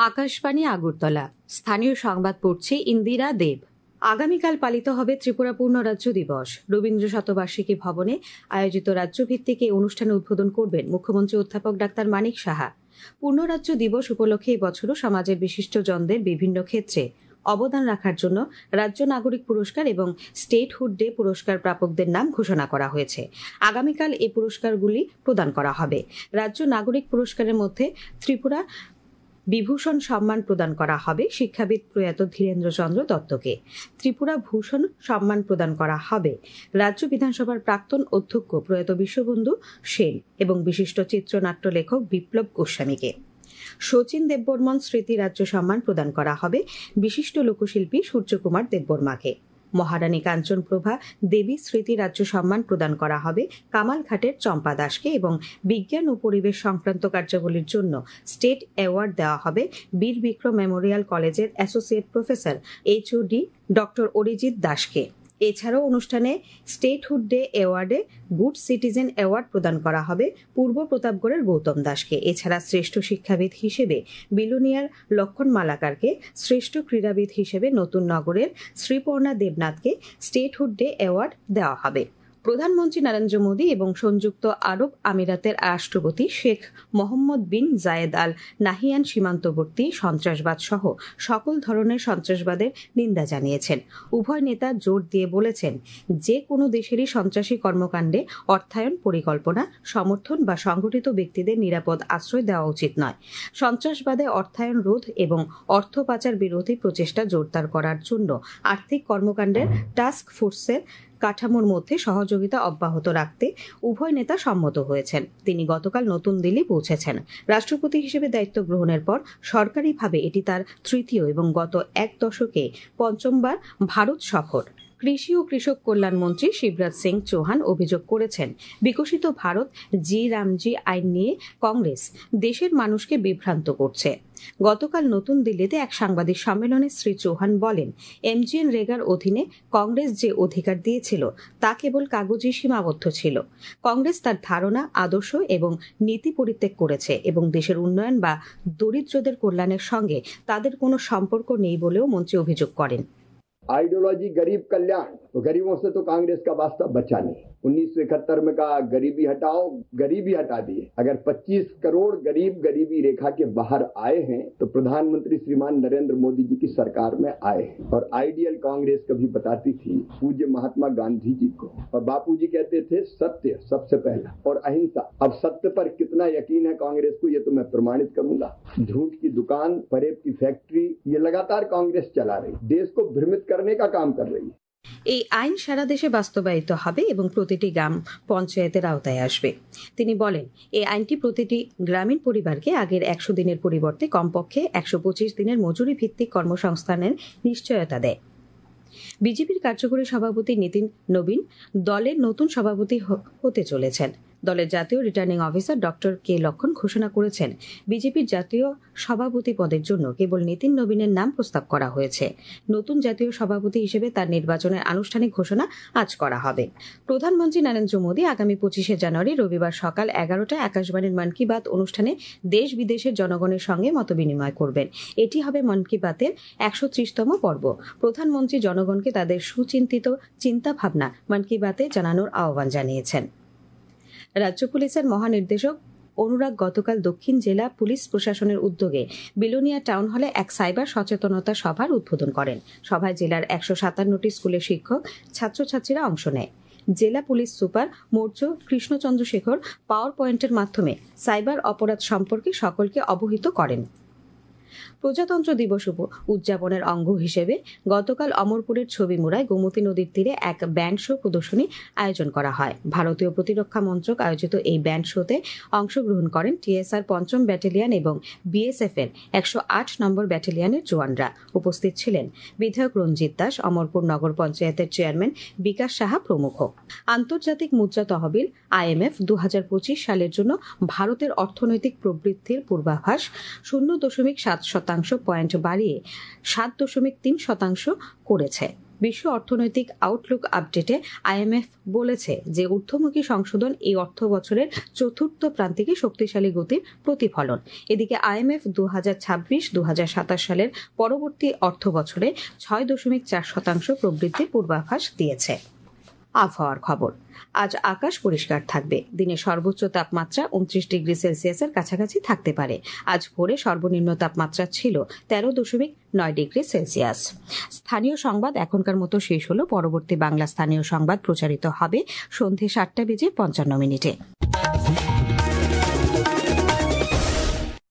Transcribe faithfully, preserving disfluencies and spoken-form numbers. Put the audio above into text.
আকাশবাণী আগরতলা। স্থানীয় সংবাদ পড়ছে ইন্দিরা দেব। আগামীকাল পালিত হবে ত্রিপুরা পূর্ণ রাজ্য দিবস। রবীন্দ্র শতবার্ষিকী ভবনে আয়োজিত রাজ্যভিত্তিক এই অনুষ্ঠানে উদ্বোধন করবেন মুখ্যমন্ত্রী অধ্যাপক ডাক্তার মানিক সাহা। পূর্ণরাজ্য দিবস উপলক্ষে এবছরও সমাজের বিশিষ্টজনদের বিভিন্ন ক্ষেত্রে অবদান রাখার জন্য রাজ্য নাগরিক পুরস্কার এবং স্টেটহুড ডে পুরস্কার প্রাপকদের নাম ঘোষণা করা হয়েছে। আগামীকাল এই পুরস্কারগুলি প্রদান করা হবে। রাজ্য নাগরিক পুরস্কারের মধ্যে ত্রিপুরা বিভূষণ সম্মান প্রদান করা হবে শিক্ষাবিদ প্রয়াত ধীরেন্দ্র চন্দ্র দত্তকে। ত্রিপুরা ভূষণ সম্মান প্রদান করা হবে রাজ্য বিধানসভার প্রাক্তন অধ্যক্ষ প্রয়াত বিশ্ববন্ধু সেন এবং বিশিষ্ট চিত্রনাট্য লেখক বিপ্লব গোস্বামীকে। শচীন দেববর্মন স্মৃতি রাজ্য সম্মান প্রদান করা হবে বিশিষ্ট লোকশিল্পী সূর্যকুমার দেববর্মাকে। মহারানী কাঞ্চনপ্রভা দেবী স্মৃতি রাজ্য সম্মান প্রদান করা হবে কামালঘাটের চম্পা দাসকে এবং বিজ্ঞান ও পরিবেশ সংক্রান্ত কার্যাবলীর জন্য স্টেট অ্যাওয়ার্ড দেওয়া হবে বীর বিক্রম মেমোরিয়াল কলেজের associate professor HOD doctor Arijit দাসকে। এছাড়াও অনুষ্ঠানে স্টেটহুড ডে অ্যাওয়ার্ডে গুড সিটিজেন অ্যাওয়ার্ড প্রদান করা হবে পূর্ব প্রতাপগড়ের গৌতম দাসকে। এছাড়া শ্রেষ্ঠ শিক্ষাবিদ হিসেবে বিলোনিয়ার লক্ষণ মালাকারকে, শ্রেষ্ঠ ক্রীড়াবিদ হিসেবে নতুন নগরের শ্রীপর্ণা দেবনাথকে স্টেটহুড ডে অ্যাওয়ার্ড দেওয়া হবে। প্রধানমন্ত্রী নরেন্দ্র মোদী এবং সংযুক্ত আরব আমিরাতের রাষ্ট্রপতি শেখ মোহাম্মদ বিন জায়েদ আল নাহিয়ান সীমান্তবর্তী সন্ত্রাসবাদ সহ সকল ধরনের সন্ত্রাসবাদের নিন্দা জানিয়েছেন। উভয় নেতা জোর দিয়ে বলেছেন, যে কোনো দেশেরই সন্ত্রাসী কর্মকাণ্ডে অর্থায়ন, পরিকল্পনা, সমর্থন বা সংগঠিত ব্যক্তিদের নিরাপদ আশ্রয় দেওয়া উচিত নয়। সন্ত্রাসবাদে অর্থায়ন রোধ এবং অর্থ পাচার বিরোধী প্রচেষ্টা জোরদার করার জন্য আর্থিক কর্মকাণ্ডের টাস্ক ফোর্সের কাঠামোর মধ্যে সহযোগিতা অব্যাহত রাখতে উভয় নেতা সম্মত হয়েছেন। তিনি গতকাল নতুন দিল্লি পৌঁছেছেন। রাষ্ট্রপতি হিসেবে দায়িত্ব গ্রহণের পর সরকারিভাবে এটি তার তৃতীয় এবং গত এক দশকে পঞ্চমবার ভারত সফর। কৃষি ও কৃষক কল্যাণ মন্ত্রী শিবরাজ সিং চৌহান অভিযোগ করেছেন, বিকশিত ভারত জি রামজি আইন নিয়ে কংগ্রেস দেশের মানুষকে বিভ্রান্ত করছে। গতকাল নতুন দিল্লিতে এক সাংবাদিক সম্মেলনে শ্রী চৌহান বলেন, এমজিএন রেগার অধীনে কংগ্রেস যে অধিকার দিয়েছিল তা কেবল কাগজে সীমাবদ্ধ ছিল। কংগ্রেস তার ধারণা, আদর্শ এবং নীতি পরিত্যাগ করেছে এবং দেশের উন্নয়ন বা দরিদ্রদের কল্যাণের সঙ্গে তাদের কোনো সম্পর্ক নেই বলেও মন্ত্রী অভিযোগ করেন। आइडियोलॉजी गरीब कल्याण, तो गरीबों से तो कांग्रेस का वास्ता बचा नहीं। उन्नीस सौ इकहत्तर में कहा गरीबी हटाओ, गरीबी हटा दिए। अगर पच्चीस करोड़ गरीब गरीबी रेखा के बाहर आए हैं तो प्रधानमंत्री श्रीमान नरेंद्र मोदी जी की सरकार में आए हैं। और आइडियल कांग्रेस कभी बताती थी पूज्य महात्मा गांधी जी को, और बापू जी कहते थे सत्य सबसे पहला और अहिंसा। अब सत्य पर कितना यकीन है कांग्रेस को, ये तो मैं प्रमाणित करूंगा। झूठ की दुकान, फरेब की फैक्ट्री, ये लगातार कांग्रेस चला रही, देश को भ्रमित करने का काम कर रही है। এই আইন সারা দেশে বাস্তবায়িত হবে এবং প্রতিটি গ্রাম পঞ্চায়েতের আওতায় আসবে। তিনি বলেন, এই আইনটি প্রতিটি গ্রামীণ পরিবারকে আগের একশো দিনের পরিবর্তে কমপক্ষে একশো পঁচিশ দিনের মজুরি ভিত্তিক কর্মসংস্থানের নিশ্চয়তা দেয়। বিজেপির কার্যকরী সভাপতি নীতিন নবীন দলের নতুন সভাপতি হতে চলেছেন। দলের জাতীয় রিটার্নিং অফিসার ডক্টর কে লক্ষণ ঘোষণা করেছেন, বিজেপির জাতীয় সভাপতি পদের জন্য কেবল নীতিন নবীনের নাম প্রস্তাব করা হয়েছে। নতুন জাতীয় সভাপতি হিসেবে তার নির্বাচনের আনুষ্ঠানিক ঘোষণা আজ করা হবে। প্রধানমন্ত্রী নরেন্দ্র মোদী আগামী পঁচিশে জানুয়ারি রবিবার সকাল এগারোটায় আকাশবাণীর মন কি বাত অনুষ্ঠানে দেশ বিদেশের জনগণের সঙ্গে মতবিনিময় করবেন। এটি হবে মন কি বাতের একশো ত্রিশতম পর্ব। প্রধানমন্ত্রী জনগণকে তাদের সুচিন্তিত চিন্তা ভাবনা মন কি বাতে জানানোর আহ্বান জানিয়েছেন। রাজ্য পুলিশের মহানির্দেশক অনুরাগ গতকাল দক্ষিণ জেলা পুলিশ প্রশাসনের উদ্যোগে বিলোনিয়া টাউন হলে এক সাইবার সচেতনতা সভার উদ্বোধন করেন। সভায় জেলার একশো সাতান্নটি স্কুলের শিক্ষক, ছাত্রছাত্রীরা অংশ নেয়। জেলা police super Maurya Krishnachandra Shekhar power পয়েন্টের মাধ্যমে সাইবার অপরাধ সম্পর্কে সকলকে অবহিত করেন। প্রজাতন্ত্র দিবস উদযাপনের অঙ্গ হিসেবে গতকাল অমরপুরের ছবিমুড়ায় গোমতী নদীর তীরে এক ব্যান্ড শো প্রদর্শনী আয়োজন করা হয়। ভারতীয় প্রতিরক্ষা মন্ত্রক আয়োজিত এই ব্যান্ড শোতে অংশগ্রহণ করেন টিএসআর পঞ্চম ব্যাটালিয়ন এবং বিএসএফ এর একশো আট নম্বর ব্যাটালিয়নের জওয়ানরা। উপস্থিত ছিলেন বিধায়ক রঞ্জিত দাস, অমরপুর নগর পঞ্চায়েতের চেয়ারম্যান বিকাশ সাহা প্রমুখ। আন্তর্জাতিক মুদ্রা তহবিল আইএমএফ দু হাজার পঁচিশ সালের জন্য ভারতের অর্থনৈতিক প্রবৃদ্ধির পূর্বাভাস শূন্য দশমিক সাত শতাংশ পয়েন্ট বাড়িয়ে সাত দশমিক তিন শতাংশ করেছে। বিশ্ব অর্থনৈতিক আউটলুক আপডেটে আইএমএফ বলেছে যে ঊর্ধ্বমুখী সংশোধন এই অর্থ বছরের চতুর্থ প্রান্তিকে শক্তিশালী গতির প্রতিফলন। এদিকে আইএমএফ দু হাজার ছাব্বিশ দু হাজার সাতাশ সালের পরবর্তী অর্থ বছরে ছয় দশমিক চার শতাংশ প্রবৃদ্ধির পূর্বাভাস দিয়েছে। আবহাওয়ার খবর। আজ আকাশ পরিষ্কার থাকবে। দিনে সর্বোচ্চ তাপমাত্রা উনত্রিশ ডিগ্রি সেলসিয়াসের কাছাকাছি থাকতে পারে। আজ ভোরে সর্বনিম্ন তাপমাত্রা ছিল তেরো দশমিক নয় ডিগ্রি সেলসিয়াস। স্থানীয় সংবাদ এখনকার মতো শেষ হলো। পরবর্তী বাংলা স্থানীয় সংবাদ প্রচারিত হবে সন্ধে সাতটা বেজে পঞ্চান্ন মিনিটে।